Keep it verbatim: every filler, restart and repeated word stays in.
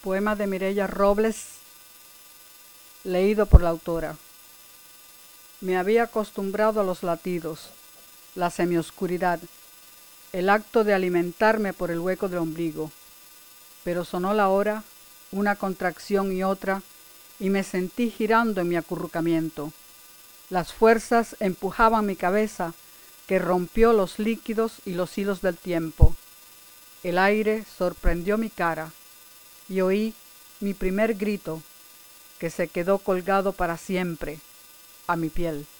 Poema de Mireya Robles, leído por la autora. Me había acostumbrado a los latidos, la semioscuridad, el acto de alimentarme por el hueco del ombligo. Pero sonó la hora, una contracción y otra, y me sentí girando en mi acurrucamiento. Las fuerzas empujaban mi cabeza, que rompió los líquidos y los hilos del tiempo. El aire sorprendió mi cara, y oí mi primer grito, que se quedó colgado para siempre a mi piel.